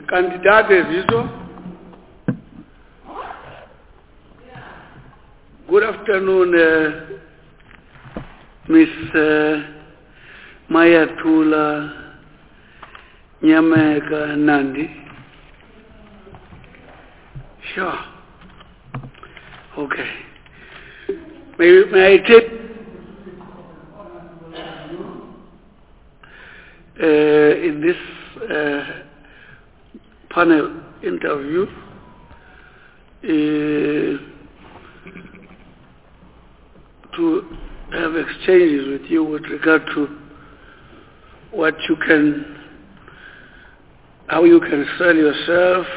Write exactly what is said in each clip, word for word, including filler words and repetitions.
Candidate Viso. Good afternoon, uh, Miss uh, Mayatula Nyameka Nandi. Sure. Okay. May, may I take uh, in this uh, panel interview uh, to have exchanges with you with regard to what you can, how you can sell yourself.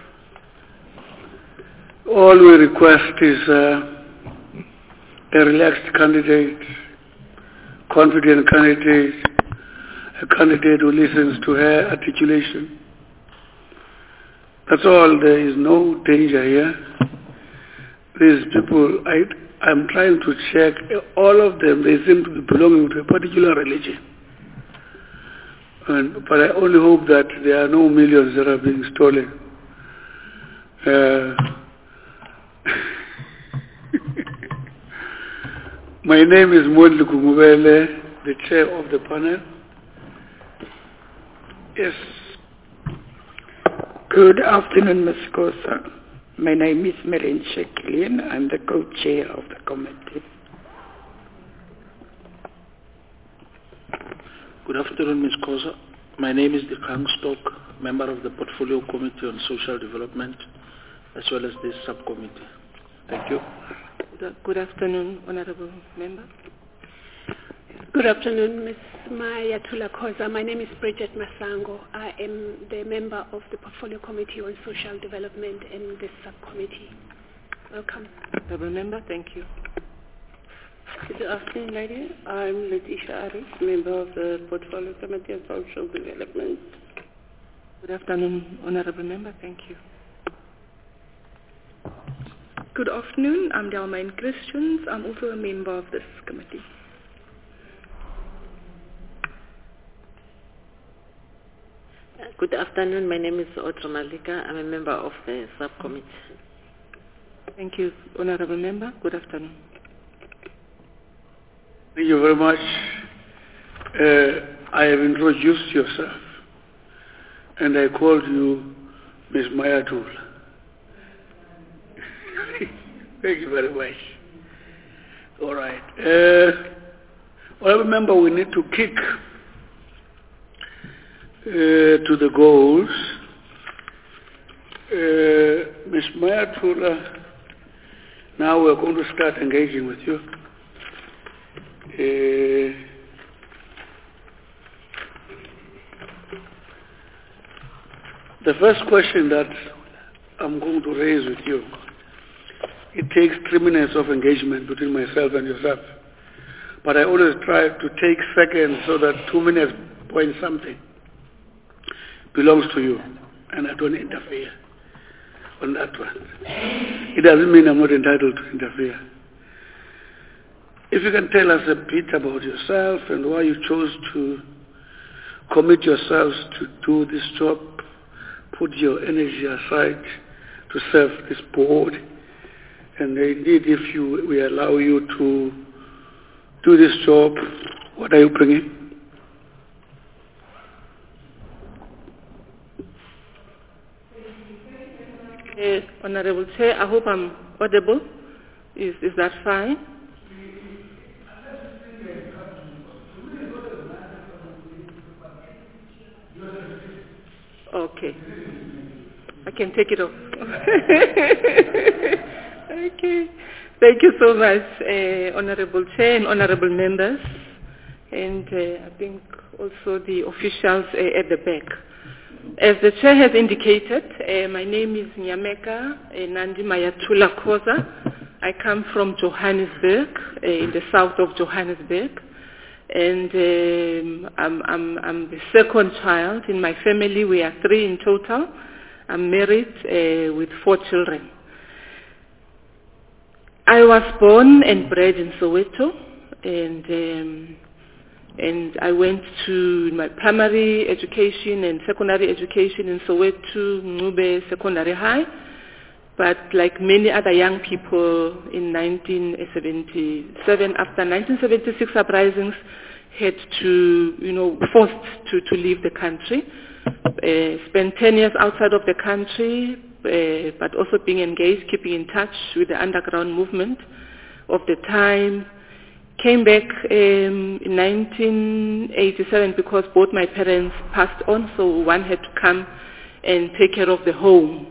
All we request is uh, a relaxed candidate, confident candidate, a candidate who listens to her articulation. That's all. There is no danger here. These people, I, I'm trying to check, all of them, they seem to be belonging to a particular religion. And, but I only hope that there are no millions that are being stolen. Uh, My name is Mwendlu Kumubele, the chair of the panel. Yes. Good afternoon, Miz Kosa. My name is Marin Sheklin. I'm the co-chair of the committee. Good afternoon, Miz Kosa. My name is Dikang Stock, member of the Portfolio Committee on Social Development, as well as this subcommittee. Thank you. Good afternoon, Honorable Member. Good afternoon, Miz Mayatula Koza. My name is Bridget Masango. I am the member of the Portfolio Committee on Social Development and this subcommittee. Welcome. Honorable Member, thank you. Good afternoon, lady. I'm Letitia Aris, member of the Portfolio Committee on Social Development. Good afternoon, Honorable Member, thank you. Good afternoon, I'm Delmaine Christians. I'm also a member of this committee. Good afternoon, my name is Otro Malika. I'm a member of the subcommittee. Thank you, Honorable Member. Good afternoon. Thank you very much. Uh, I have introduced yourself, and I called you Miz Mayatula. Thank you very much. All right. Uh, well, remember, we need to kick uh, to the goals. Uh, Miz Mayatula, now we're going to start engaging with you. Uh, the first question that I'm going to raise with you, it takes three minutes of engagement between myself and yourself. But I always try to take seconds so that two minutes point something belongs to you, and I don't interfere on that one. It doesn't mean I'm not entitled to interfere. If you can tell us a bit about yourself and why you chose to commit yourselves to do this job, put your energy aside to serve this board, and indeed if you, we allow you to do this job, what are you bringing? Uh, Honorable Chair, I hope I'm audible. Is, is that fine? Okay. I can take it off. Okay. Thank you so much, uh, Honorable Chair and Honorable Members, and uh, I think also the officials uh, at the back. As the Chair has indicated, uh, my name is Nyameka uh, Nandi Mayatula Koza. I come from Johannesburg, uh, in the south of Johannesburg, and um, I'm, I'm, I'm the second child in my family. We are three in total. I'm married uh, with four children. I was born and bred in Soweto, and um, And I went to my primary education and secondary education in Soweto, Ngube Secondary High. But like many other young people in nineteen seventy-seven, after nineteen seventy-six uprisings, had to, you know, forced to, to leave the country. Uh, spent ten years outside of the country, uh, but also being engaged, keeping in touch with the underground movement of the time. Came back um, in nineteen eighty-seven because both my parents passed on, so one had to come and take care of the home.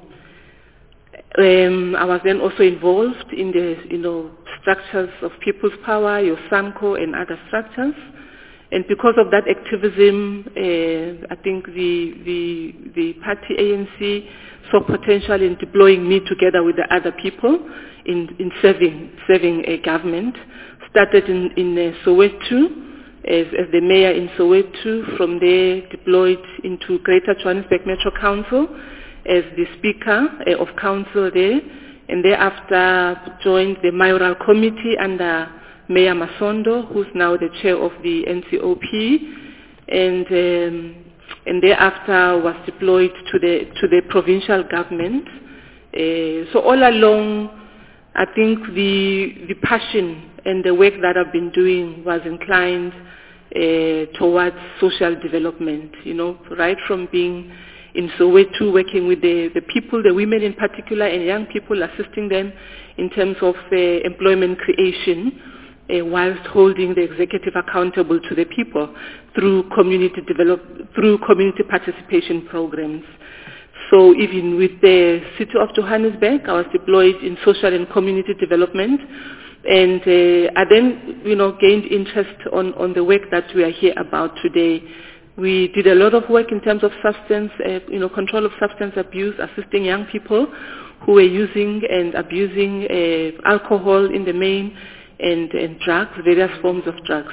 Um, I was then also involved in the, you know, structures of People's Power, your SAMCO and other structures. And because of that activism, uh, I think the, the, the party A N C saw potential in deploying me together with the other people in, in serving, serving a government. Started in, in uh, Soweto as, as the mayor in Soweto. From there deployed into Greater Johannesburg Metro Council as the Speaker uh, of Council there, and thereafter joined the Mayoral Committee under Mayor Masondo, who's now the chair of the N C O P, and um, and thereafter was deployed to the to the provincial government. Uh, so all along, I think the the passion and the work that I've been doing was inclined uh, towards social development. You know, right from being in Soweto, working with the, the people, the women in particular, and young people, assisting them in terms of uh, employment creation, uh, whilst holding the executive accountable to the people through community develop, through community participation programs. So even with the City of Johannesburg, I was deployed in social and community development, and uh, I then, you know, gained interest on, on the work that we are here about today. We did a lot of work in terms of substance, uh, you know, control of substance abuse, assisting young people who were using and abusing uh, alcohol in the main, and, and drugs, various forms of drugs.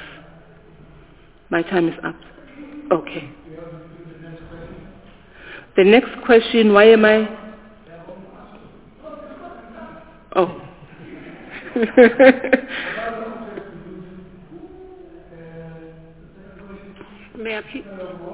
My time is up. Okay. The next question, why am I? Oh. May I please?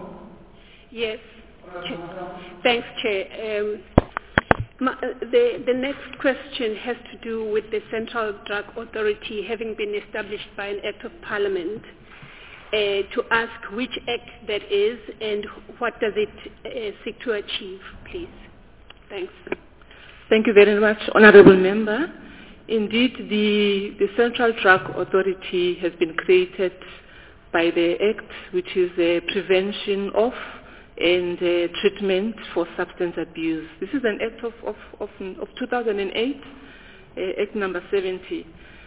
Yes. Chair. Thanks, Chair. Um, my, uh, the, the next question has to do with the Central Drug Authority having been established by an Act of Parliament, uh, to ask which act that is and what does it uh, seek to achieve, please. Thanks. Thank you very much, Honourable Member. Indeed, the, the Central Drug Authority has been created by the Act, which is a prevention of and uh, treatment for substance abuse. This is an Act of, of, of, of two thousand eight, uh, Act number seventy.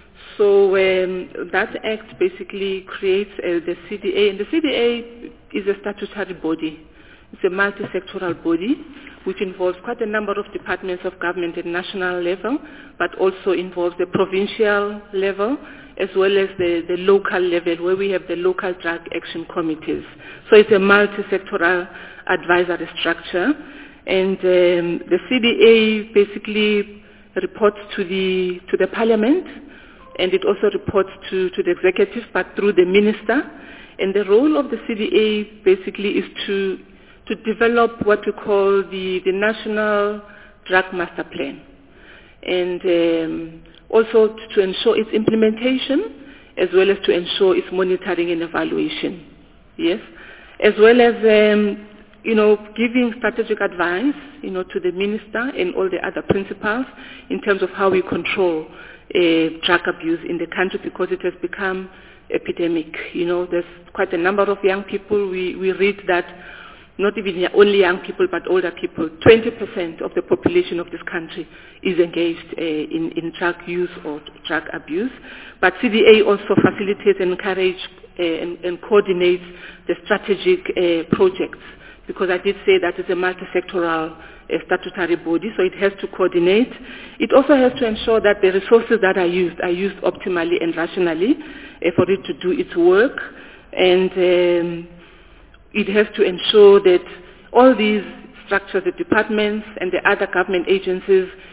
So um, that Act basically creates uh, the C D A, and the C D A is a statutory body. It's a multi-sectoral body which involves quite a number of departments of government at national level, but also involves the provincial level as well as the, the local level, where we have the local drug action committees. So it's a multi-sectoral advisory structure. And um, the C D A basically reports to the, to the Parliament, and it also reports to, to the executive, but through the minister. And the role of the C D A basically is to to develop what we call the, the National Drug Master Plan, and um, also to ensure its implementation, as well as to ensure its monitoring and evaluation. Yes, as well as um, you know, giving strategic advice, you know, to the minister and all the other principals in terms of how we control uh, drug abuse in the country, because it has become epidemic. You know, there's quite a number of young people. We we read that. Not even only young people, but older people. twenty percent of the population of this country is engaged uh, in, in drug use or drug abuse. But C D A also facilitates and encourages uh, and, and coordinates the strategic uh, projects, because I did say that it's a multi-sectoral uh, statutory body, so it has to coordinate. It also has to ensure that the resources that are used are used optimally and rationally uh, for it to do its work. And um, it has to ensure that all these structures, the departments and the other government agencies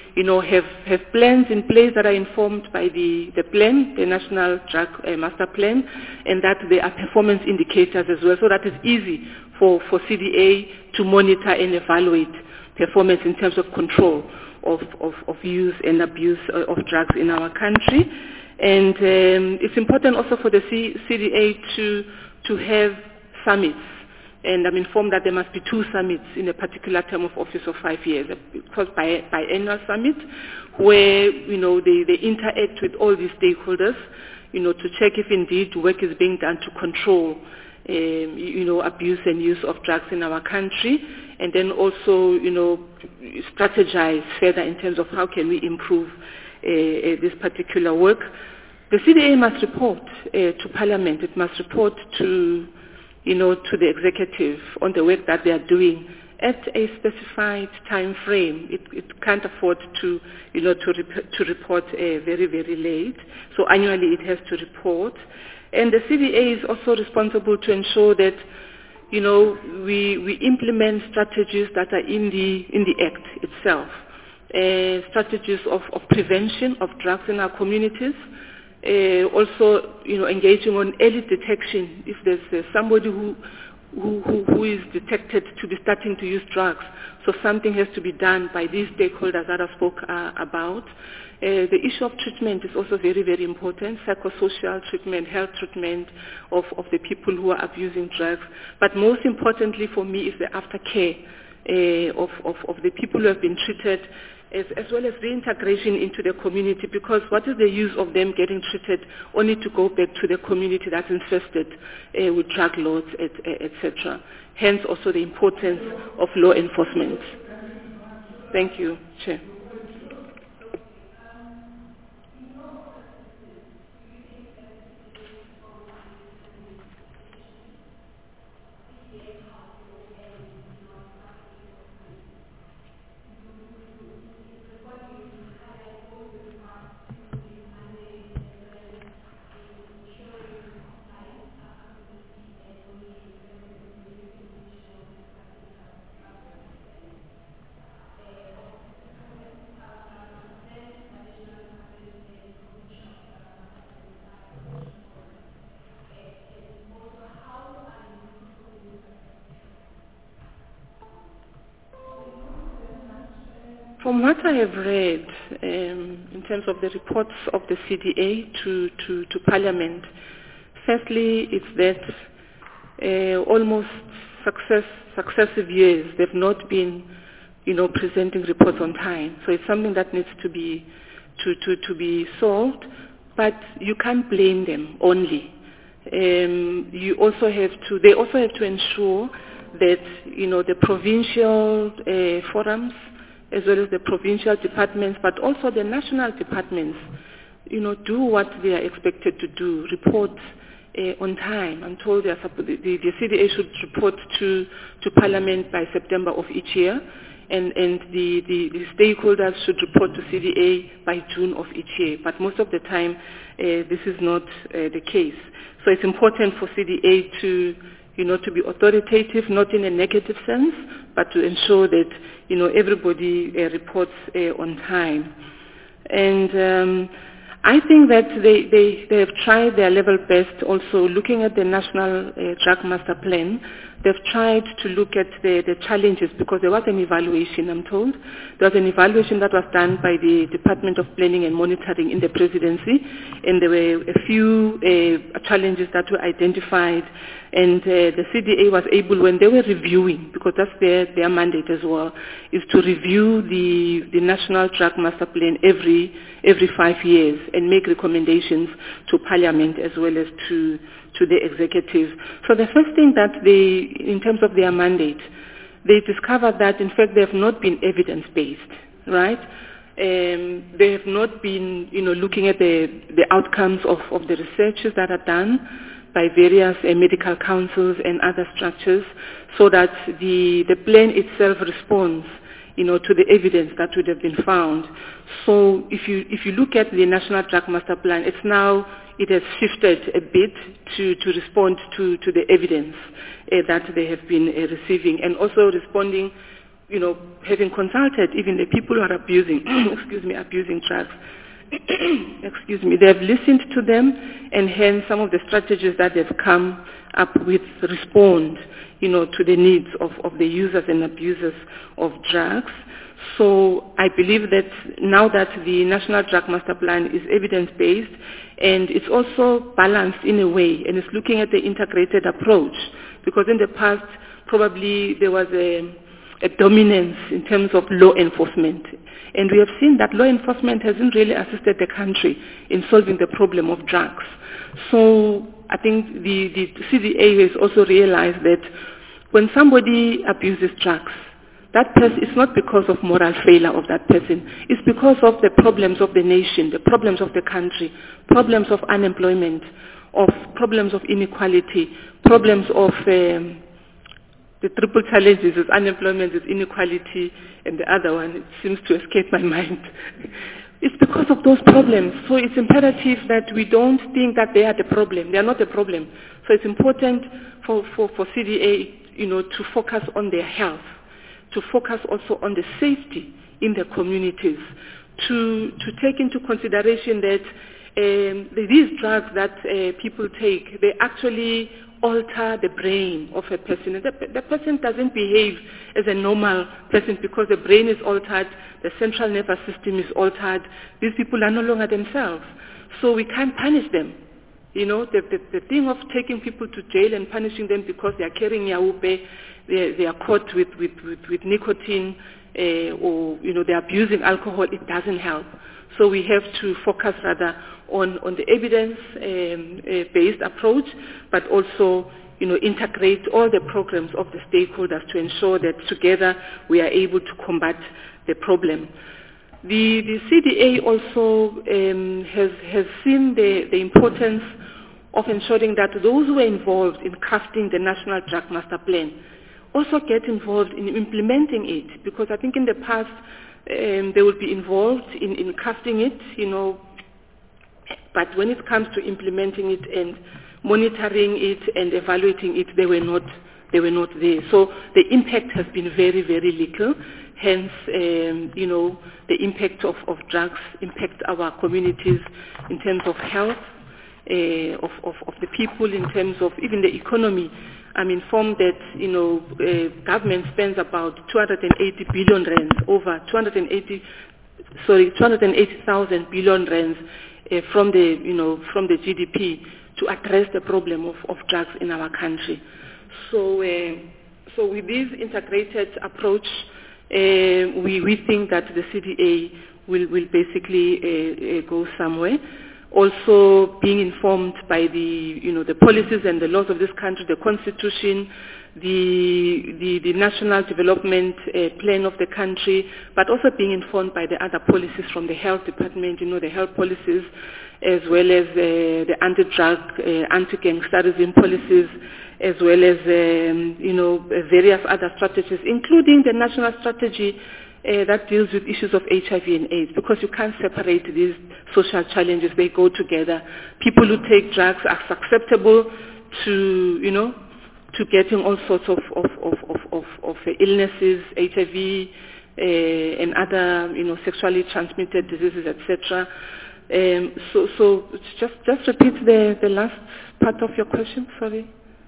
you know, have, have plans in place that are informed by the, the plan, the National Drug uh, Master Plan, and that there are performance indicators as well, so that it's easy for, for C D A to monitor and evaluate performance in terms of control of, of, of use and abuse of drugs in our country. And um, it's important also for the C- CDA to, to have summits. And I'm informed that there must be two summits in a particular term of office of five years, because by biannual summit, where, you know, they, they interact with all these stakeholders, you know, to check if indeed work is being done to control, um, you know, abuse and use of drugs in our country, and then also, you know, strategize further in terms of how can we improve uh, uh, this particular work. The C D A must report uh, to Parliament. It must report to, you know, to the executive on the work that they are doing at a specified time frame. It, it can't afford to, you know, to, rep- to report uh, very, very late. So annually it has to report. And the C D A is also responsible to ensure that, you know, we, we implement strategies that are in the, in the Act itself. Uh, strategies of, of prevention of drugs in our communities. Uh, also, you know, engaging on early detection if there's uh, somebody who, who, who, who is detected to be starting to use drugs. So something has to be done by these stakeholders that I spoke uh, about. Uh, the issue of treatment is also very, very important, psychosocial treatment, health treatment of, of the people who are abusing drugs. But most importantly for me is the aftercare uh, of, of, of the people who have been treated, As, as well as reintegration into the community, because what is the use of them getting treated only to go back to the community that's infested uh, with drug lords, et cetera. Hence also the importance of law enforcement. Thank you, Chair. From what I have read, um, in terms of the reports of the C D A to, to, to Parliament, firstly, it's that uh, almost success, successive years, they've not been, you know, presenting reports on time. So it's something that needs to be, to, to, to be solved, but you can't blame them only. Um, you also have to, they also have to ensure that, you know, the provincial uh, forums, as well as the provincial departments, but also the national departments, you know, do what they are expected to do, report uh, on time. I'm told they are, the, the C D A should report to, to Parliament by September of each year, and, and the, the, the stakeholders should report to C D A by June of each year. But most of the time, uh, this is not uh, the case. So it's important for C D A to, you know, to be authoritative, not in a negative sense, but to ensure that, you know, everybody uh, reports uh, on time. And um, I think that they, they, they have tried their level best also looking at the National uh, Drug Master Plan. They've tried to look at the, the challenges, because there was an evaluation, I'm told. There was an evaluation that was done by the Department of Planning and Monitoring in the Presidency, and there were a few uh, challenges that were identified, and uh, the C D A was able, when they were reviewing, because that's their, their mandate as well, is to review the, the National Drug Master Plan every, every five years and make recommendations to Parliament as well as to to the executive. So the first thing that they, in terms of their mandate, they discovered that in fact they have not been evidence-based, right? Um, they have not been, you know, looking at the, the outcomes of, of the researches that are done by various uh, medical councils and other structures, so that the, the plan itself responds, you know, to the evidence that would have been found. So if you, if you look at the National Drug Master Plan, it's now, it has shifted a bit to, to respond to, to the evidence uh, that they have been uh, receiving, and also responding you know, having consulted even the people who are abusing, excuse me, abusing drugs, excuse me, they have listened to them, and hence some of the strategies that they've come up with respond, you know, to the needs of, of the users and abusers of drugs. So I believe that now that the National Drug Master Plan is evidence-based, and it's also balanced in a way, and it's looking at the integrated approach, because in the past probably there was a, a dominance in terms of law enforcement. And we have seen that law enforcement hasn't really assisted the country in solving the problem of drugs. So I think the, the C D A has also realized that when somebody abuses drugs, that person, it's not because of moral failure of that person. It's because of the problems of the nation, the problems of the country, problems of unemployment, of problems of inequality, problems of um, the triple challenges is unemployment, is inequality, and the other one, it seems to escape my mind. It's because of those problems. So it's imperative that we don't think that they are the problem. They are not the problem. So it's important for, for, for C D A, you know, to focus on their health, to focus also on the safety in the communities, to, to take into consideration that um, these drugs that uh, people take, they actually alter the brain of a person. And the, the person doesn't behave as a normal person because the brain is altered, the central nervous system is altered. These people are no longer themselves. So we can't punish them. You know, the, the, the thing of taking people to jail and punishing them because they are carrying yaupe, they, they are caught with, with, with, with nicotine, uh, or, you know, they're abusing alcohol, it doesn't help. So we have to focus rather on, on the evidence-based um, uh, approach, but also, you know, integrate all the programs of the stakeholders to ensure that together we are able to combat the problem. The, the C D A also um, has, has seen the, the importance of ensuring that those who are involved in crafting the National Drug Master Plan also get involved in implementing it, because I think in the past um, they will be involved in, in crafting it, you know, but when it comes to implementing it and monitoring it and evaluating it, they were not, they were not there. So the impact has been very, very little. Hence, um, you know, the impact of, of drugs impact our communities in terms of health, uh, of, of, of the people, in terms of even the economy. I'm informed that, you know, uh, government spends about two hundred eighty billion rands, over two hundred eighty, sorry, two hundred eighty thousand billion rands uh, from the, you know, from the G D P to address the problem of, of drugs in our country. So, uh, so with this integrated approach, Uh, we, we think that the C D A will, will basically uh, uh, go somewhere. Also being informed by the, you know, the policies and the laws of this country, the constitution, the, the, the national development uh, plan of the country, but also being informed by the other policies from the health department, you know, the health policies, as well as uh, the anti-drug, uh, anti-gangsterism policies, as well as, um, you know, various other strategies, including the national strategy uh, that deals with issues of H I V and AIDS, because you can't separate these social challenges. They go together. People who take drugs are susceptible to, you know, to getting all sorts of, of, of, of, of, of illnesses, H I V, uh, and other, you know, sexually transmitted diseases, et cetera. Um, so, so just, just repeat the, the last part of your question, sorry.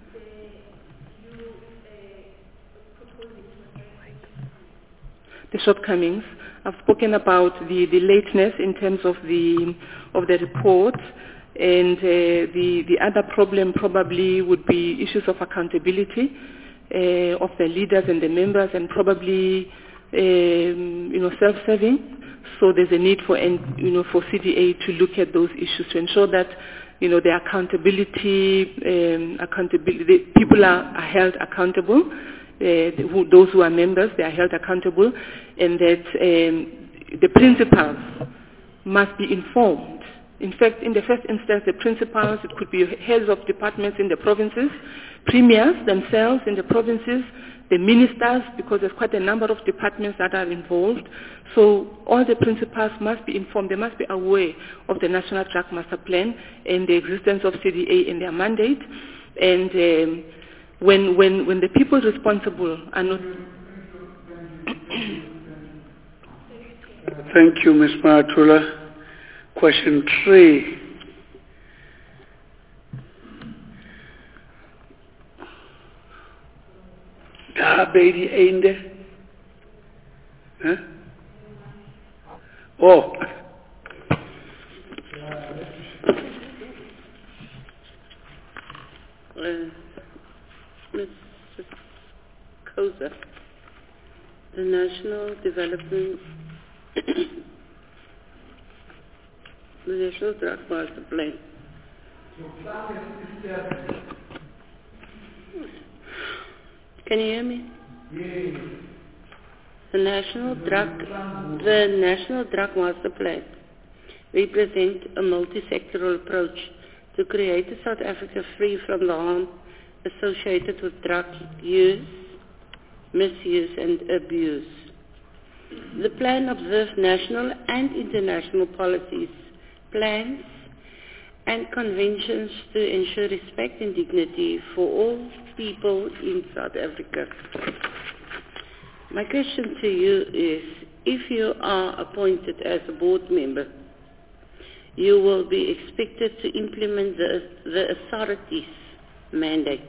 The shortcomings. I've spoken about the, the lateness in terms of the of the report, and uh, the the other problem probably would be issues of accountability uh, of the leaders and the members, and probably um, you know, self-serving. So there's a need for you know for C D A to look at those issues to ensure that you know the accountability um, accountability people are, are held accountable. Uh, who, those who are members, they are held accountable, and that um, the principals must be informed. In fact, in the first instance, the principals, it could be heads of departments in the provinces, premiers themselves in the provinces, the ministers, because there's quite a number of departments that are involved. So all the principals must be informed. They must be aware of the National Drug Master Plan and the existence of C D A in their mandate. And um, When, when, when the people responsible are not, Thank you, Miz Mayatula. Question three. Daar bij die einde. Huh? Oh. Uh, Missus Koza, the National Development, the National Drug Master Plan. Can you hear me? Yes. The National Drug, the National Drug Master Plan represents a multi-sectoral approach to create a South Africa free from the harm associated with drug use, misuse and abuse. The plan observes national and international policies, plans and conventions to ensure respect and dignity for all people in South Africa. My question to you is, if you are appointed as a board member, you will be expected to implement the, the authority's mandate.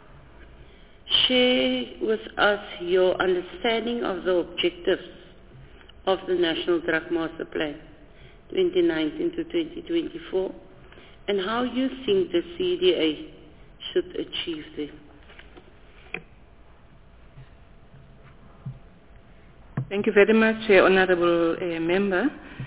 Share with us your understanding of the objectives of the National Drug Master Plan twenty nineteen to twenty twenty-four and how you think the C D A should achieve them. Thank you very much, uh, Honourable uh, Member.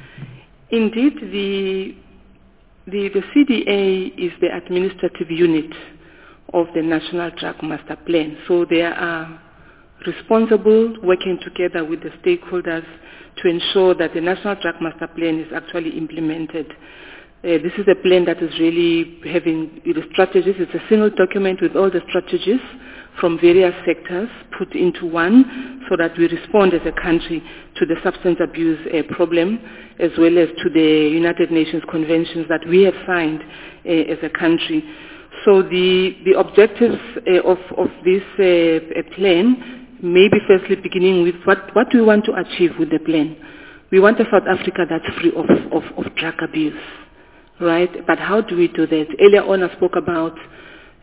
Indeed, the, the, the C D A is the administrative unit of the National Drug Master Plan. So they are responsible, working together with the stakeholders to ensure that the National Drug Master Plan is actually implemented. Uh, this is a plan that is really having the strategies. It's a single document with all the strategies from various sectors put into one so that we respond as a country to the substance abuse uh, problem as well as to the United Nations conventions that we have signed uh, as a country. So the, the objectives uh, of, of this uh, plan, maybe firstly beginning with what, what do we want to achieve with the plan? We want a South Africa that's free of, of, of drug abuse, right? But how do we do that? Earlier on I spoke about um,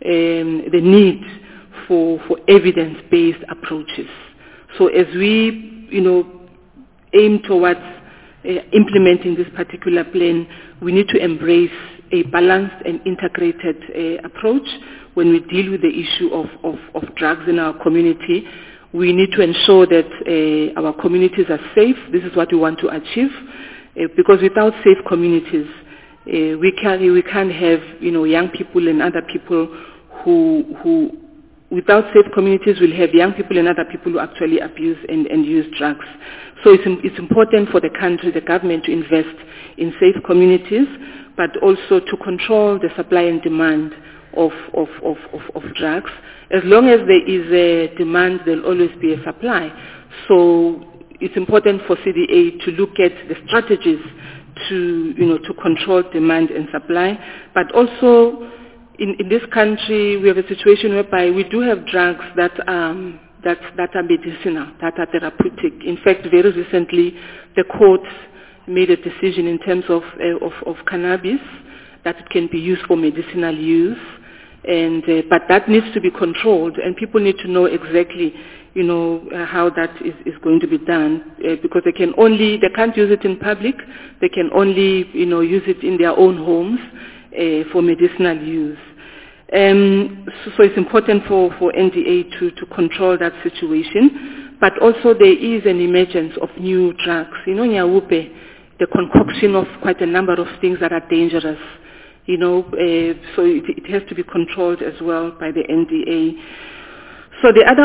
the need for, for evidence-based approaches. So as we, you know, aim towards uh, implementing this particular plan, we need to embrace a balanced and integrated uh, approach when we deal with the issue of, of, of drugs in our community. We need to ensure that uh, our communities are safe. This is what we want to achieve, uh, because without safe communities, uh, we can't we can't have you know young people and other people who who without safe communities we'll have young people and other people who actually abuse and, and use drugs. So it's it's important for the country, the government, to invest in safe communities, but also to control the supply and demand of, of, of, of, of drugs. As long as there is a demand, there will always be a supply. So it's important for C D A to look at the strategies to, you know, to control demand and supply. But also, in, in this country, we have a situation whereby we do have drugs that um, that that are medicinal, that are therapeutic. In fact, very recently, the courts made a decision in terms of, uh, of, of cannabis, that it can be used for medicinal use, and uh, but that needs to be controlled, and people need to know exactly, you know, uh, how that is, is going to be done, uh, because they can only, they can't use it in public, they can only, you know, use it in their own homes uh, for medicinal use. Um, so, so it's important for, for N D A to, to control that situation, but also there is an emergence of new drugs. You know, Nyawupe, the concoction of quite a number of things that are dangerous, you know, uh, so it, it has to be controlled as well by the N D A. So the other,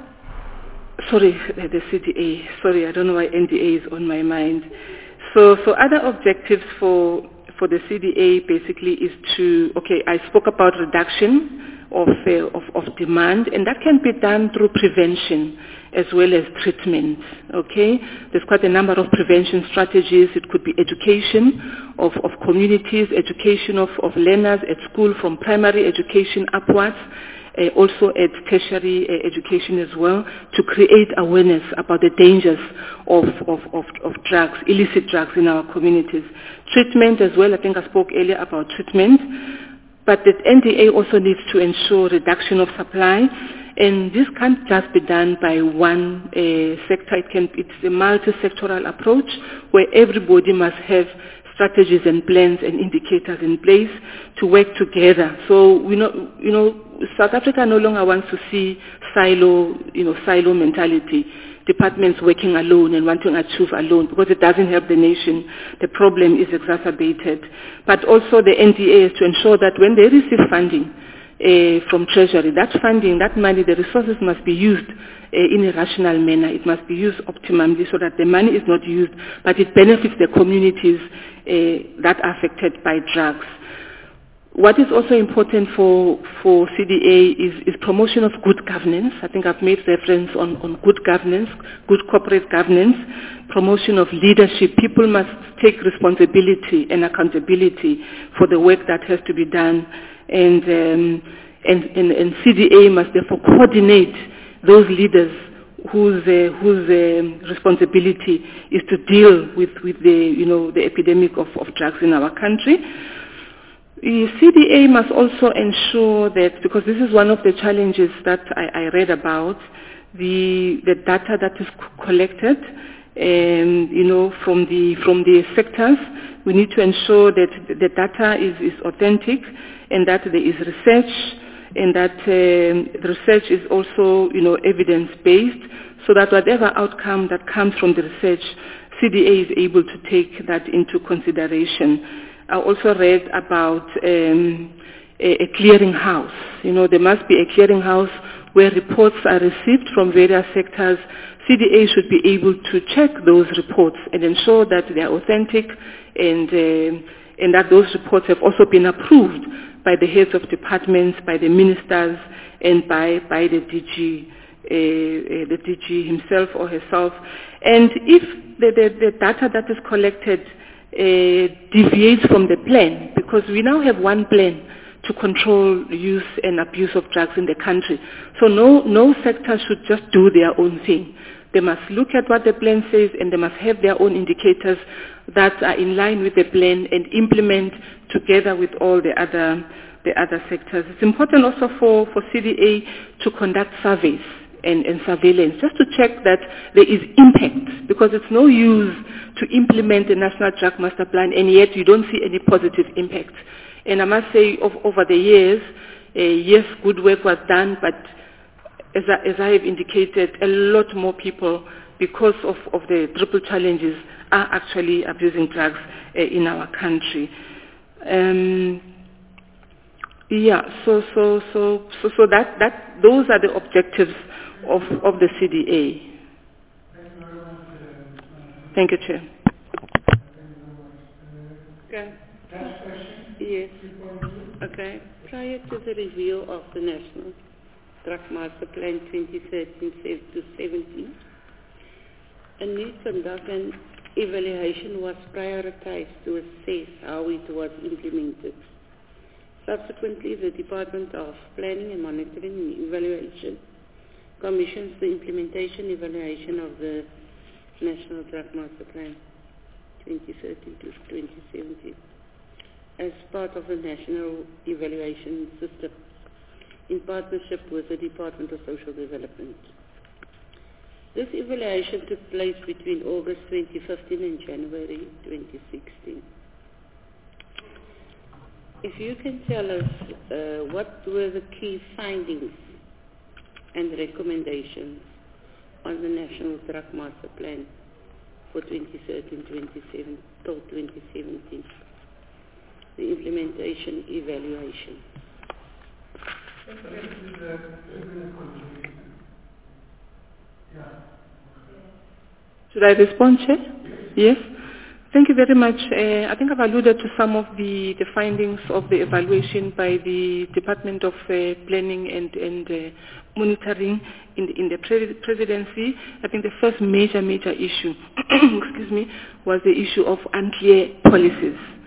op- sorry, the C D A, sorry, I don't know why N D A is on my mind. So, so other objectives for, for the C D A basically is to, okay, I spoke about reduction of, uh, of, of demand, and that can be done through prevention as well as treatment, okay? There's quite a number of prevention strategies. It could be education of, of communities, education of, of learners at school from primary education upwards, uh, also at tertiary uh, education as well, to create awareness about the dangers of, of, of, of drugs, illicit drugs in our communities. Treatment as well, I think I spoke earlier about treatment, but the N D A also needs to ensure reduction of supply, and this can't just be done by one uh, sector. It can, it's a multi-sectoral approach where everybody must have strategies and plans and indicators in place to work together. So we know, you know, South Africa no longer wants to see silo, you know, silo mentality, departments working alone and wanting to achieve alone, because it doesn't help the nation. The problem is exacerbated. But also the N D A is to ensure that when they receive funding uh, from Treasury, that funding, that money, the resources must be used uh, in a rational manner. It must be used optimally so that the money is not used, but it benefits the communities uh, that are affected by drugs. What is also important for, for C D A is, is promotion of good governance. I think I've made reference on, on good governance, good corporate governance, promotion of leadership. People must take responsibility and accountability for the work that has to be done. And, um, and, and, and C D A must therefore coordinate those leaders whose, uh, whose uh, responsibility is to deal with, with the, you know, the epidemic of, of drugs in our country. The C D A must also ensure that, because this is one of the challenges that I, I read about, the, the data that is collected, and, you know, from the, from the sectors, we need to ensure that the data is, is authentic and that there is research, and that um, the research is also, you know, evidence-based, so that whatever outcome that comes from the research, C D A is able to take that into consideration. I also read about um, a, a clearinghouse. You know, there must be a clearinghouse where reports are received from various sectors. C D A should be able to check those reports and ensure that they are authentic, and, uh, and that those reports have also been approved by the heads of departments, by the ministers, and by, by the D G, uh, uh, the D G himself or herself. And if the, the, the data that is collected Uh, deviates from the plan, because we now have one plan to control use and abuse of drugs in the country. So no, no sector should just do their own thing. They must look at what the plan says, and they must have their own indicators that are in line with the plan and implement together with all the other, the other sectors. It's important also for, for C D A to conduct surveys And, and surveillance, just to check that there is impact, because it's no use to implement the National Drug Master Plan and yet you don't see any positive impact. And I must say, of, over the years, uh, yes, good work was done, but as I, as I have indicated, a lot more people, because of, of the triple challenges, are actually abusing drugs uh, in our country. Um, yeah, so so so so so that that those are the objectives of, of the C D A. Thank you, Chair. Okay. Yes. Okay. Prior to the review of the National Drug Master Plan twenty thirteen to seventeen, a need to conduct an evaluation was prioritized to assess how it was implemented. Subsequently, the Department of Planning and Monitoring and Evaluation commissions the implementation evaluation of the National Drug Master Plan twenty thirteen to twenty seventeen as part of the National Evaluation System in partnership with the Department of Social Development. This evaluation took place between August twenty fifteen and January twenty sixteen. If you can tell us uh, what were the key findings and recommendations on the National Drug Master Plan for twenty thirteen to twenty seventeen, the implementation evaluation. Should I respond, Chair? Yes. Thank you very much. Uh, I think I've alluded to some of the, the findings of the evaluation by the Department of uh, Planning and, and uh, Monitoring in the, in the pre- presidency. I think the first major, major issue, excuse me, was the issue of unclear policies.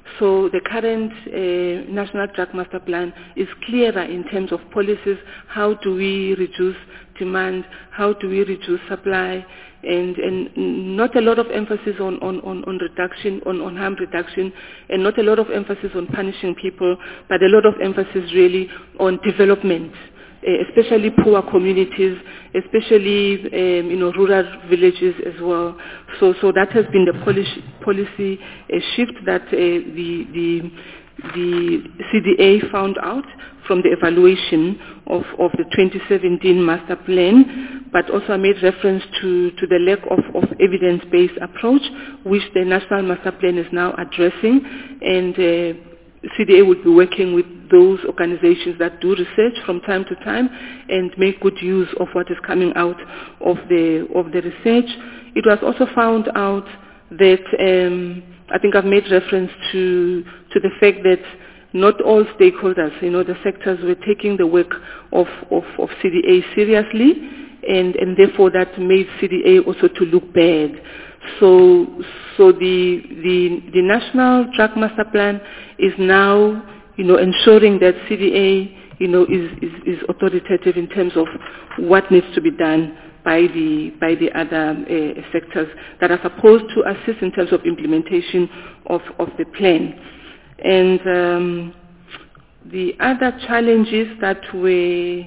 So the current uh, National Drug Master Plan is clearer in terms of policies. How do we reduce demand? How do we reduce supply? And, and not a lot of emphasis on, on, on, on reduction, on, on harm reduction, and not a lot of emphasis on punishing people, but a lot of emphasis really on development, uh, especially poor communities, especially um, you know, rural villages as well. So, so that has been the policy, policy uh, shift that uh, the, the, the C D A found out from the evaluation of, of the twenty seventeen master plan, but also I made reference to, to the lack of, of evidence-based approach, which the national master plan is now addressing, and uh, C D A will be working with those organizations that do research from time to time and make good use of what is coming out of the, of the research. It was also found out that, um, I think I've made reference to, to the fact that not all stakeholders, you know, the sectors were taking the work of, of, of C D A seriously, and, and therefore that made C D A also to look bad. So, so the, the, the National Drug Master Plan is now, you know, ensuring that C D A, you know, is, is, is authoritative in terms of what needs to be done by the, by the other uh, sectors that are supposed to assist in terms of implementation of, of the plan. And um, the other challenges that were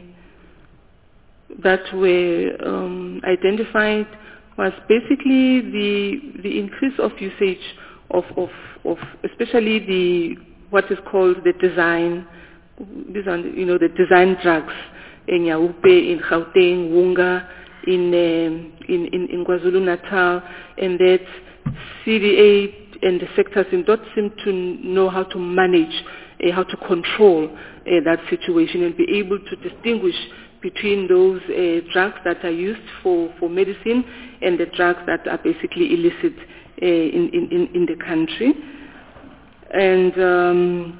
that were um, identified was basically the the increase of usage of, of, of especially the what is called the design, these are, you know, the design drugs in Yaupe, in Gauteng, Wunga, in, um, in in in KwaZulu-Natal, and that C D A and the sectors do not seem to know how to manage, uh, how to control uh, that situation and be able to distinguish between those uh, drugs that are used for, for medicine and the drugs that are basically illicit uh, in, in, in the country. And um,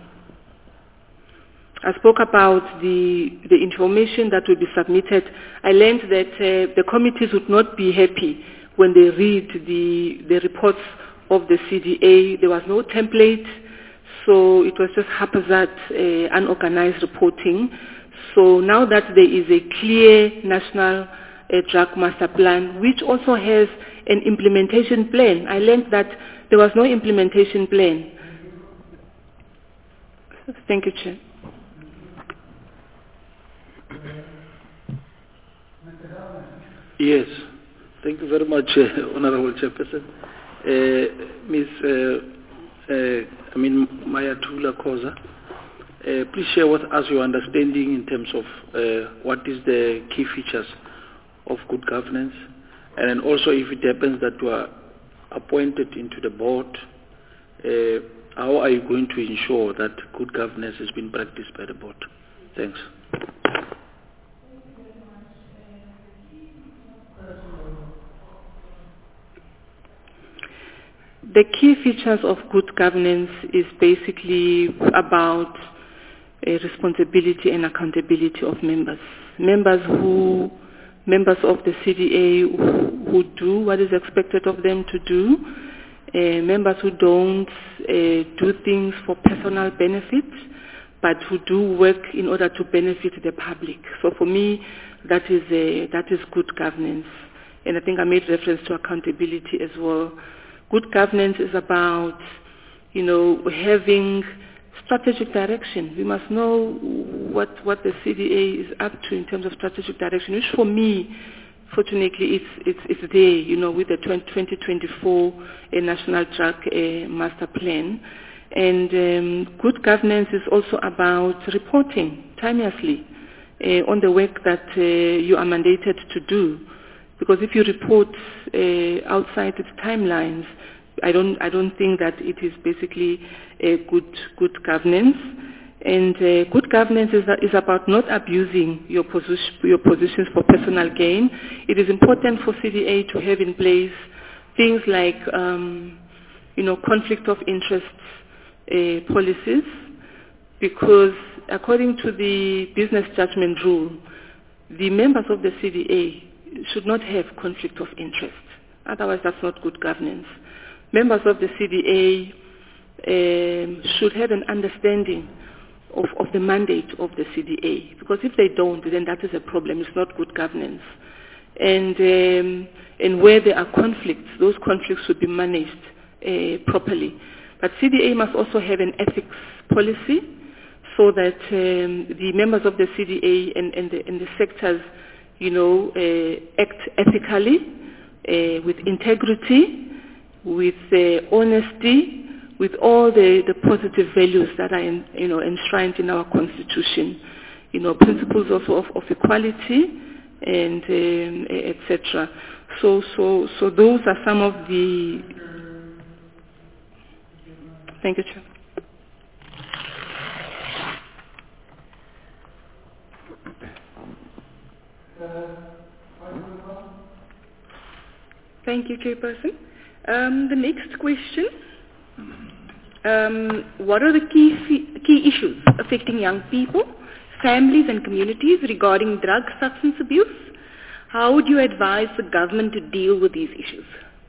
I spoke about the, the information that will be submitted. I learned that uh, the committees would not be happy when they read the, the reports of the C D A. There was no template, so it was just haphazard, uh, unorganized reporting. So now that there is a clear national uh, drug master plan, which also has an implementation plan, I learned that there was no implementation plan. Thank you, Chair. Yes, thank you very much, uh, Honorable Chairperson. Uh, Miz Uh, uh, I mean Mayatula Khoza, uh, please share with us your understanding in terms of uh, what is the key features of good governance, and then also if it happens that you are appointed into the board, uh, how are you going to ensure that good governance has been practiced by the board? Thanks. The key features of good governance is basically about uh, responsibility and accountability of members. Members who, members of the C D A who, who do what is expected of them to do, uh, members who don't uh, do things for personal benefit, but who do work in order to benefit the public. So for me, that is a, that is good governance. And I think I made reference to accountability as well. Good governance is about, you know, having strategic direction. We must know what, what the C D A is up to in terms of strategic direction, which for me, fortunately, it's, it's, it's there, you know, with the twenty twenty-four uh, National Drug uh, Master Plan. And um, good governance is also about reporting timeously uh, on the work that uh, you are mandated to do. Because if you report uh, outside its timelines, I don't, I don't think that it is basically a good, good governance. And uh, good governance is, is about not abusing your, position, your positions for personal gain. It is important for C D A to have in place things like, um, you know, conflict of interest uh, policies, because according to the business judgment rule, the members of the C D A should not have conflict of interest. Otherwise, that's not good governance. Members of the C D um, should have an understanding of, of the mandate of the C D A, because if they don't, then that is a problem. It's not good governance. And, um, and where there are conflicts, those conflicts should be managed uh, properly. But C D A must also have an ethics policy so that um, the members of the C D A and, and, the, and the sectors, you know, uh, act ethically, uh, with integrity, with uh, honesty, with all the, the positive values that are in, you know, enshrined in our constitution, you know, principles of, of, of equality and um, et cetera. So, so, so those are some of the. Thank you, Chair. Thank you, Chairperson. Um, the next question. Um, what are the key, key issues affecting young people, families and communities regarding drug substance abuse? How would you advise the government to deal with these issues?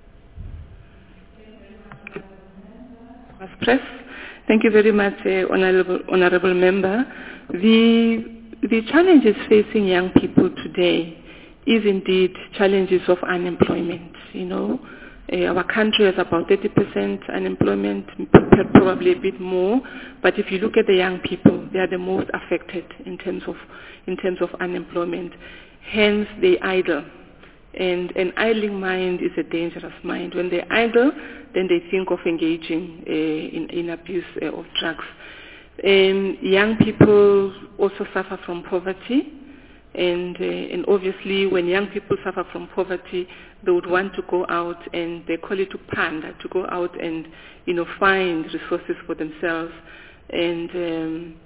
Press. Thank you very much, uh, honorable, honorable member. The, the challenges facing young people today is indeed challenges of unemployment, you know. Uh, our country has about thirty percent unemployment, probably a bit more. But if you look at the young people, they are the most affected in terms of in terms of unemployment. Hence, they idle, and an idling mind is a dangerous mind. When they idle, then they think of engaging uh, in, in abuse uh, of drugs. Um, young people also suffer from poverty. And, uh, and obviously, when young people suffer from poverty, they would want to go out, and they call it to panda, to go out and, you know, find resources for themselves. And um,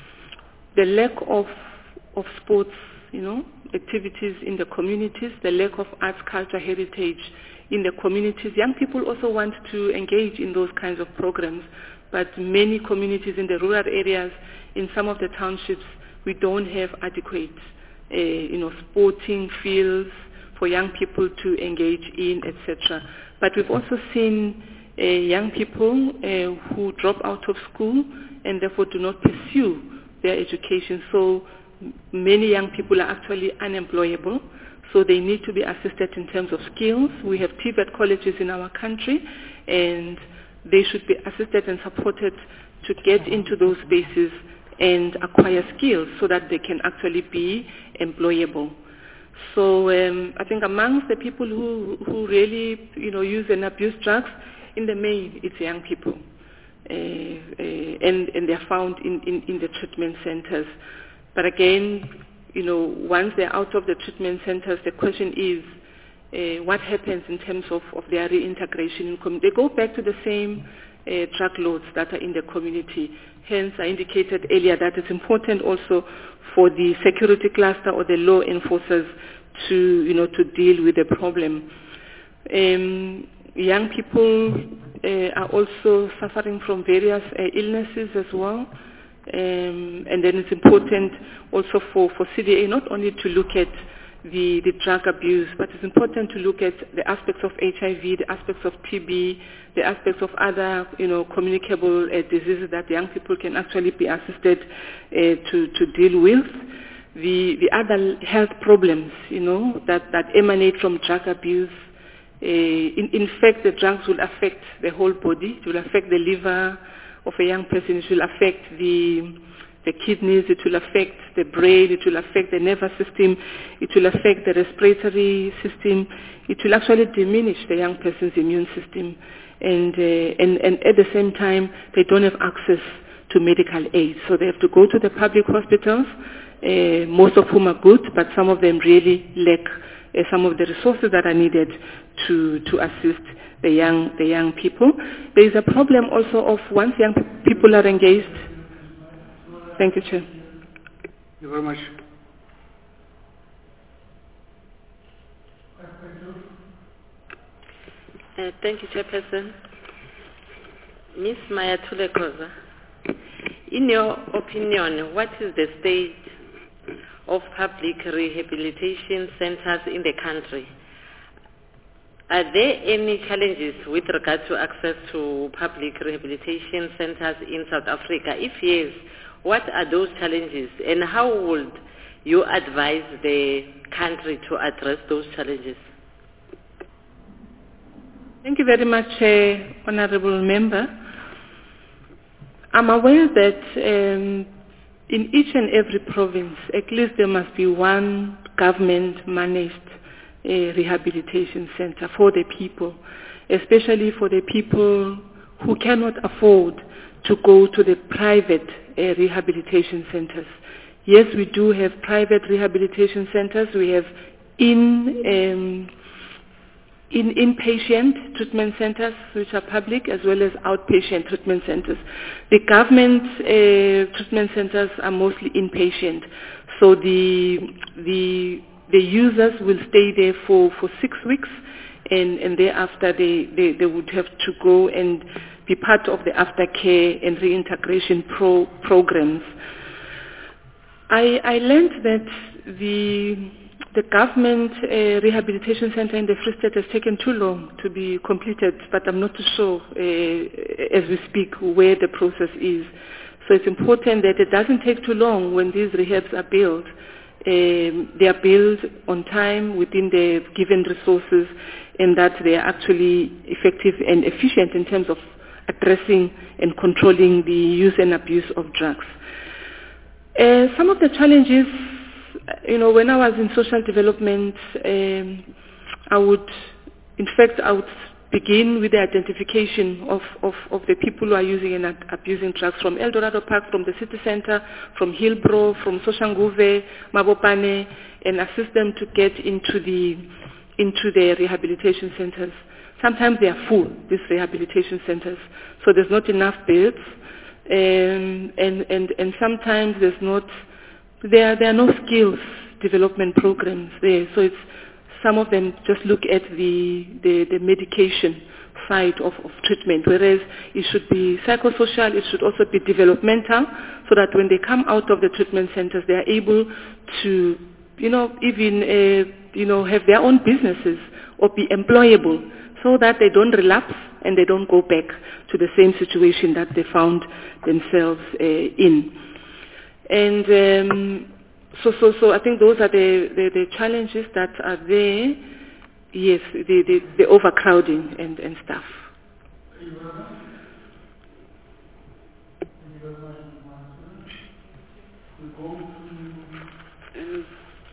the lack of of sports, you know, activities in the communities, the lack of arts, culture, heritage in the communities. Young people also want to engage in those kinds of programs, but many communities in the rural areas, in some of the townships, we don't have adequate Uh, you know, sporting fields for young people to engage in, et cetera. But we've also seen uh, young people uh, who drop out of school and therefore do not pursue their education. So many young people are actually unemployable. So they need to be assisted in terms of skills. We have T V E T colleges in our country, and they should be assisted and supported to get into those spaces and acquire skills so that they can actually be employable. So um, I think amongst the people who, who really, you know, use and abuse drugs, in the main, it's young people. Uh, uh, and, and they're found in, in, in the treatment centers. But again, you know, once they're out of the treatment centers, the question is, uh, what happens in terms of, of their reintegration in community? They go back to the same uh, drug lords that are in the community. Hence, I indicated earlier that it's important also for the security cluster or the law enforcers to, you know, to deal with the problem. Um, young people uh, are also suffering from various uh, illnesses as well. Um, and then it's important also for, for C D A not only to look at the, the drug abuse, but it's important to look at the aspects of H I V, the aspects of T B, the aspects of other, you know, communicable uh, diseases that young people can actually be assisted uh, to, to deal with. The, the other health problems, you know, that, that emanate from drug abuse. Uh, in, in fact, the drugs will affect the whole body. It will affect the liver of a young person. It will affect the the kidneys, it will affect the brain, it will affect the nervous system, it will affect the respiratory system, it will actually diminish the young person's immune system. And, uh, and, and at the same time, they don't have access to medical aid. So they have to go to the public hospitals, uh, most of whom are good, but some of them really lack uh, some of the resources that are needed to, to assist the young, the young people. There is a problem also of once young people are engaged. Thank you, Chair. Thank you very much. Uh, thank you, Chairperson. Miz Mayatule Khoza, in your opinion, what is the state of public rehabilitation centers in the country? Are there any challenges with regard to access to public rehabilitation centers in South Africa? If yes, what are those challenges and how would you advise the country to address those challenges? Thank you very much, uh, Honorable Member. I'm aware that um, in each and every province, at least there must be one government-managed uh, rehabilitation center for the people, especially for the people who cannot afford to go to the private uh, rehabilitation centers. Yes, we do have private rehabilitation centers. We have in um, in inpatient treatment centers, which are public, as well as outpatient treatment centers. The government uh, treatment centers are mostly inpatient, so the the the users will stay there for, for six weeks, and, and thereafter they, they, they would have to go and be part of the aftercare and reintegration pro, programs. I, I learned that the The government uh, rehabilitation center in the Free State has taken too long to be completed, but I'm not too sure uh, as we speak where the process is. So it's important that it doesn't take too long when these rehabs are built. Um, they are built on time within the given resources, and that they are actually effective and efficient in terms of addressing and controlling the use and abuse of drugs. Uh, some of the challenges, you know, when I was in social development, um, I would, in fact, I would begin with the identification of, of, of the people who are using and abusing drugs from El Dorado Park, from the city center, from Hillbrow, from Soshanguve, Mabopane, and assist them to get into the, into the rehabilitation centers. Sometimes they are full, these rehabilitation centers, so there's not enough beds, um, and, and, and sometimes there's not There, there are no skills development programs there, so it's, some of them just look at the, the, the medication side of, of treatment, whereas it should be psychosocial, it should also be developmental, so that when they come out of the treatment centers, they are able to, you know, even, uh, you know, have their own businesses or be employable, so that they don't relapse and they don't go back to the same situation that they found themselves uh, in. And um, so, so, so I think those are the, the, the challenges that are there. Yes, the, the, the overcrowding and, and stuff. Um,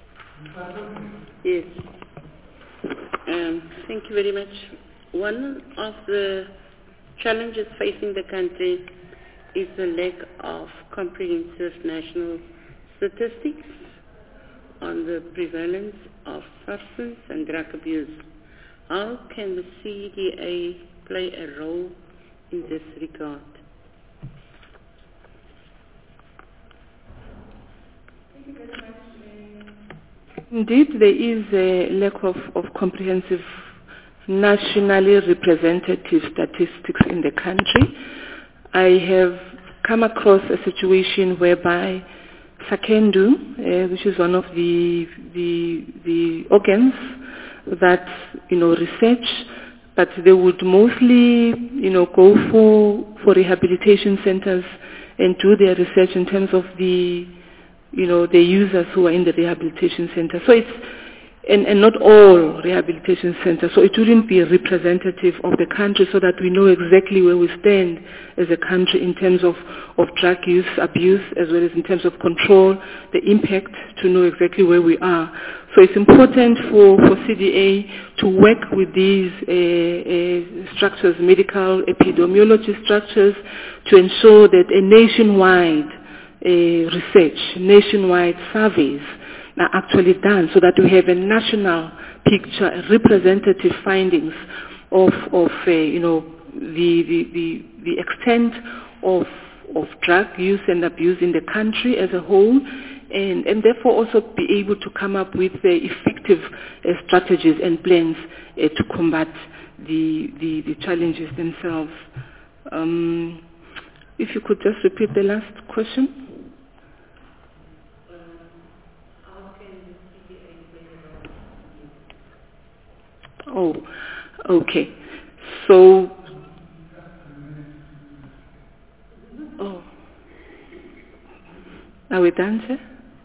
yes. Um, thank you very much. One of the challenges facing the country is the lack of comprehensive national statistics on the prevalence of substance and drug abuse. How can the C D A play a role in this regard? Indeed, there is a lack of, of comprehensive nationally representative statistics in the country. I have come across a situation whereby Sakendu, uh, which is one of the, the the organs that, you know, research, but they would mostly, you know, go for for rehabilitation centers and do their research in terms of the, you know, the users who are in the rehabilitation center. So it's And, and not all rehabilitation centers, so it wouldn't be representative of the country, so that we know exactly where we stand as a country in terms of, of drug use, abuse, as well as in terms of control, the impact, to know exactly where we are. So it's important for, for C D A to work with these uh, uh, structures, medical epidemiology structures, to ensure that a nationwide uh, research, nationwide surveys are actually done, so that we have a national picture, representative findings of, of uh, you know, the, the, the, the extent of, of drug use and abuse in the country as a whole, and, and therefore also be able to come up with uh, effective uh, strategies and plans uh, to combat the, the, the challenges themselves. Um, if you could just repeat the last question. Oh, Okay. So, oh, are we done, sir?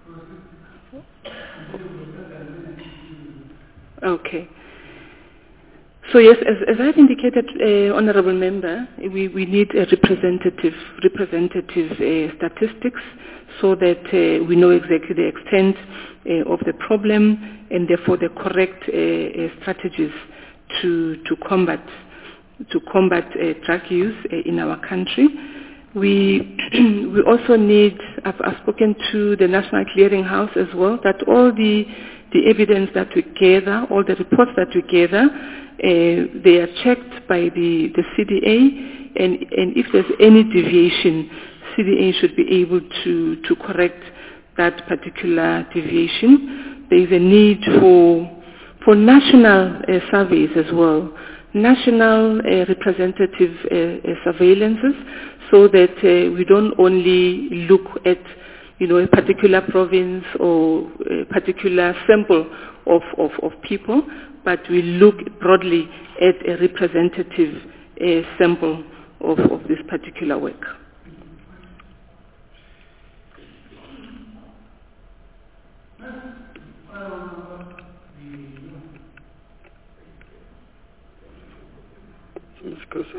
Okay. So yes, as, as I've indicated, uh, Honourable Member, we, we need a representative, representative uh, statistics so that uh, we know exactly the extent uh, of the problem and therefore the correct uh, uh, strategies to to combat to combat uh, drug use uh, in our country. We we also need. I've, I've spoken to the National Clearinghouse as well. That all the the evidence that we gather, all the reports that we gather, uh, they are checked by the the C D A, and and if there's any deviation, C D A should be able to to correct that particular deviation. There is a need for for national uh, surveys as well, national uh, representative uh, uh, surveillances, so that uh, we don't only look at, you know, a particular province or a particular sample of, of, of people, but we look broadly at a representative uh, sample of, of this particular work. Miz Kosa.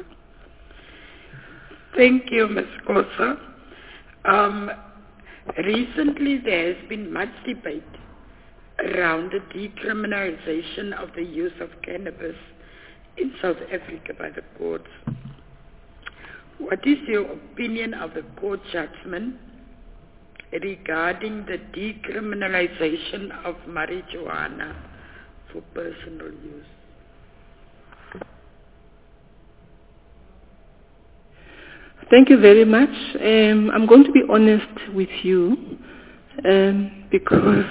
Thank you, Miz Kosa. Um, recently there has been much debate around the decriminalization of the use of cannabis in South Africa by the courts. What is your opinion of the court judgment regarding the decriminalization of marijuana for personal use? Thank you very much. Um, I'm going to be honest with you um, because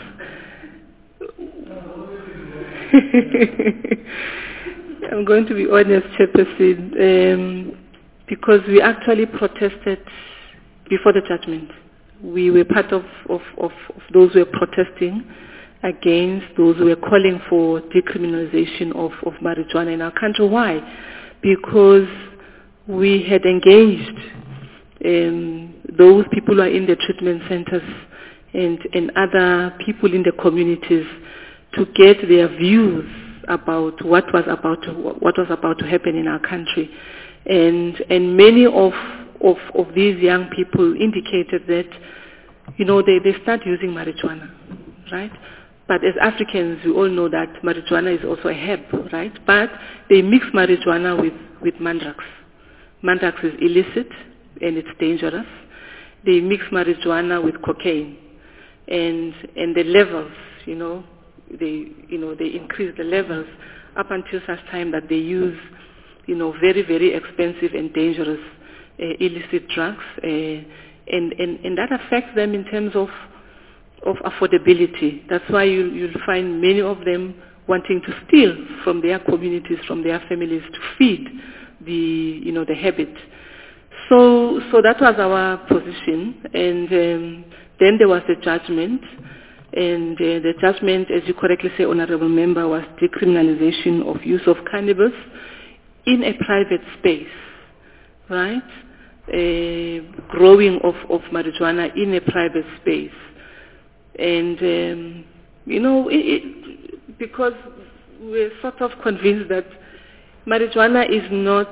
I'm going to be honest, Chairperson, um, because we actually protested before the judgment. We were part of, of, of, of those who were protesting against those who were calling for decriminalization of, of marijuana in our country. Why? Because we had engaged um, those people who are in the treatment centers and, and other people in the communities to get their views about what was about to, what was about to happen in our country. And and many of, of, of these young people indicated that, you know, they, they start using marijuana, right? But as Africans, we all know that marijuana is also a herb, right? But they mix marijuana with, with mandrax. Mandrax is illicit and it's dangerous. They mix marijuana with cocaine, and and the levels, you know, they you know they increase the levels up until such time that they use, you know, very very expensive and dangerous uh, illicit drugs, uh, and and and that affects them in terms of of affordability. That's why you you'll find many of them wanting to steal from their communities, from their families, to feed the you know the habit. So so that was our position, and um, then there was the judgment, and uh, the judgment, as you correctly say, Honourable Member, was decriminalization of use of cannabis in a private space, right? Uh, growing of, of marijuana in a private space, and um, you know it, it, because we're sort of convinced that marijuana is not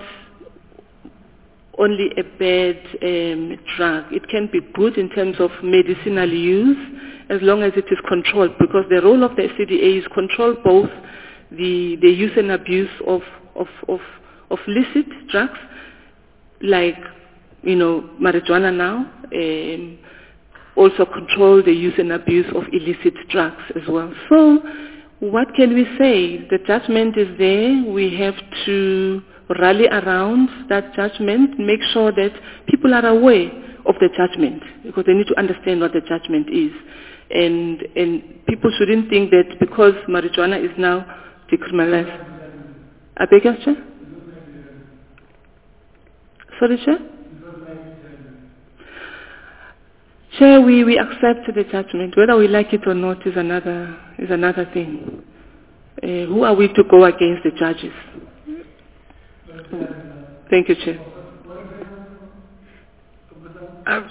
only a bad um, drug. It can be good in terms of medicinal use as long as it is controlled, because the role of the C D A is control both the, the use and abuse of, of, of, of licit drugs like, you know, marijuana now, um, also control the use and abuse of illicit drugs as well. So what can we say? The judgment is there. We have to rally around that judgment, make sure that people are aware of the judgment, because they need to understand what the judgment is. And and people shouldn't think that because marijuana is now decriminalized. I beg your pardon? Sorry, Chair? Chair, we, we accept the judgment. Whether we like it or not is another is another thing. Uh, who are we to go against the judges? Thank you, Chair. Um,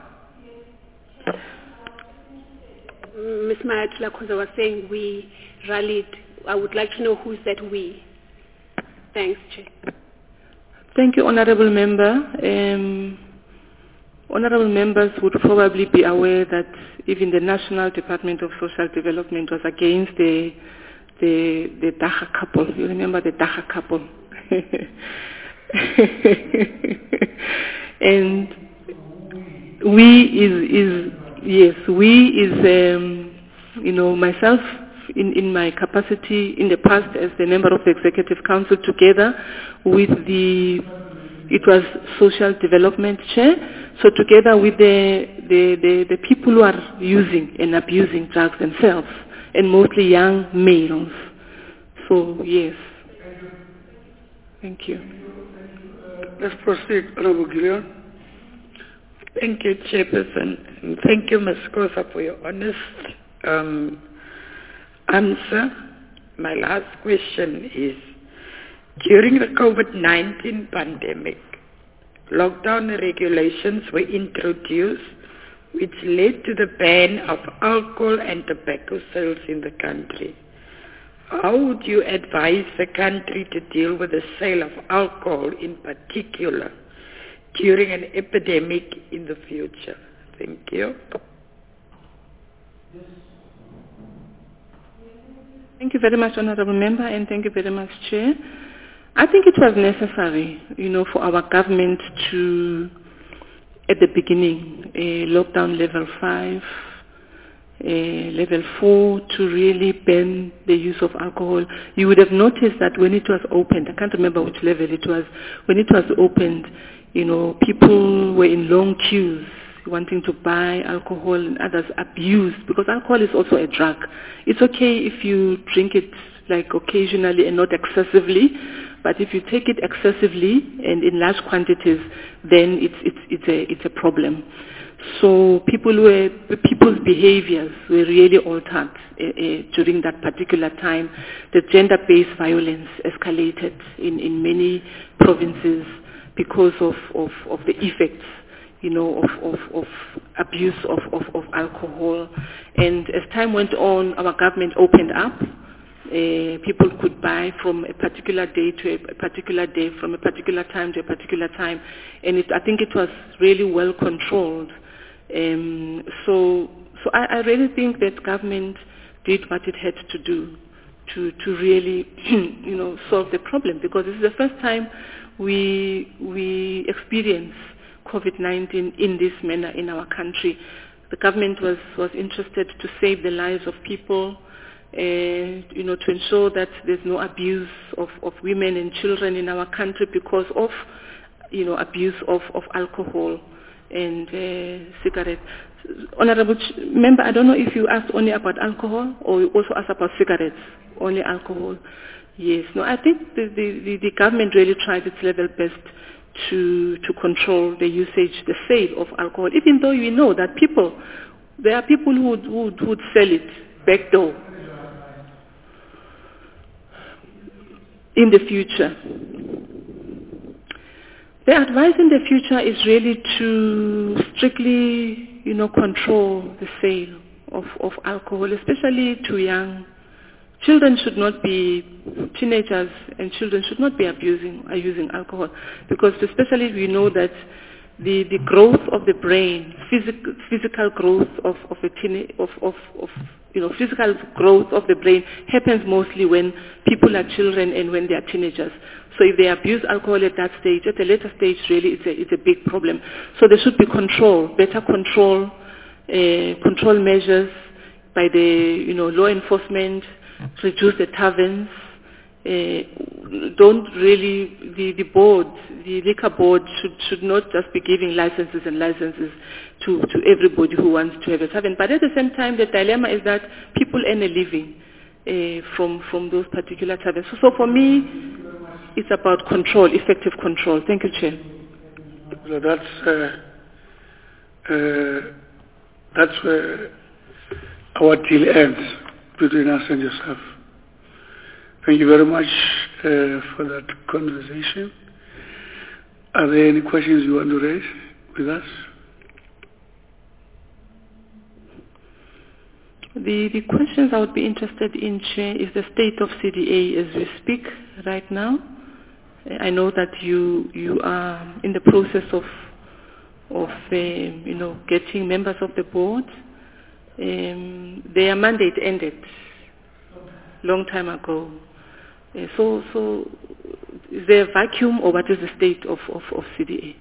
Miz Mayatula Khoza was saying we rallied. I would like to know who's that we. Thanks, Chair. Thank you, Honorable Member. Um, honorable members would probably be aware that even the National Department of Social Development was against the the the Dagga couple. You remember the Dagga couple? And we is is yes, we is um, you know, myself in, in my capacity in the past as the member of the Executive Council, together with the it was Social Development Chair, so together with the, the, the, the people who are using and abusing drugs themselves, and mostly young males. So yes. Thank you. Let's proceed, Honorable Gillian. Thank you, Chairperson. And thank you, Miz Khoza, for your honest um, answer. My last question is, during the COVID nineteen pandemic, lockdown regulations were introduced which led to the ban of alcohol and tobacco sales in the country. How would you advise the country to deal with the sale of alcohol in particular during an epidemic in the future? Thank you. Thank you very much, Honorable Member, and thank you very much, Chair. I think it was necessary, you know, for our government to, at the beginning, uh, lockdown level five, uh, level four, to really ban the use of alcohol. You would have noticed that when it was opened, I can't remember which level it was, when it was opened, you know, people were in long queues wanting to buy alcohol, and others abused, because alcohol is also a drug. It's okay if you drink it like occasionally and not excessively, but if you take it excessively and in large quantities, then it's it's it's a it's a problem. So people were people's behaviors were really altered uh, uh, during that particular time. The gender-based violence escalated in, in many provinces because of, of, of the effects, you know, of, of, of abuse of, of, of alcohol. And as time went on, our government opened up. Uh, people could buy from a particular day to a, a particular day, from a particular time to a particular time. And it, I think it was really well controlled. Um, so so I, I really think that government did what it had to do to, to really, you know, solve the problem, because this is the first time we, we experience COVID nineteen in this manner in our country. The government was, was interested to save the lives of people, uh, you know, to ensure that there's no abuse of, of women and children in our country because of, you know, abuse of, of alcohol and uh, cigarettes. Honorable Member, I don't know if you asked only about alcohol or you also asked about cigarettes, only alcohol. Yes, no, I think the, the, the government really tried its level best to to control the usage, the sale of alcohol, even though we know that people, there are people who would, who would, who would sell it back door in the future. The advice in the future is really to strictly, you know, control the sale of, of alcohol, especially to young. Children should not be, teenagers and children should not be abusing or using alcohol, because especially we know that the, the growth of the brain, physical, physical growth of, of, a teen, of, of, of, you know, physical growth of the brain happens mostly when people are children and when they are teenagers. So if they abuse alcohol at that stage, at a later stage, really it's a, it's a big problem. So there should be control, better control, uh, control measures by the, you know, law enforcement, reduce the taverns, uh, don't really, the, the board, the liquor board should, should not just be giving licenses and licenses to, to everybody who wants to have a tavern. But at the same time, the dilemma is that people earn a living uh, from, from those particular taverns. So, so for me, it's about control, effective control. Thank you, Chair. So that's, uh, uh, that's where our deal ends between us and yourself. Thank you very much uh, for that conversation. Are there any questions you want to raise with us? The, the questions I would be interested in, Chair, is the state of C D A as we speak right now. I know that you you are in the process of of uh, you know getting members of the board. Um, their mandate ended long time ago. Uh, so so is there a vacuum, or what is the state of, of, of C D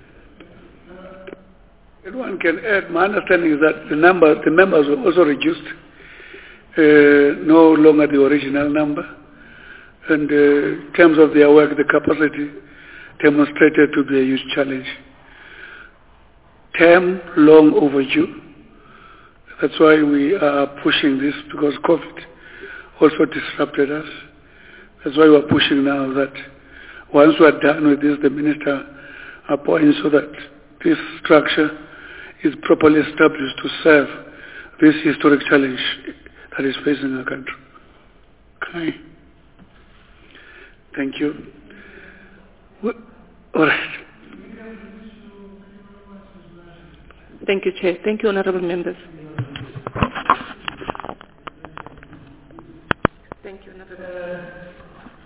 A? One can add, my understanding is that the number, the members were also reduced, uh, no longer the original number. And uh, in terms of their work, the capacity demonstrated to be a huge challenge. Term long overdue. That's why we are pushing this, because COVID also disrupted us. That's why we are pushing now that once we are done with this, the minister appoints so that this structure is properly established to serve this historic challenge that is facing our country. Okay. Thank you. All right. Thank you, Chair. Thank you, honourable members. Thank you, honourable members.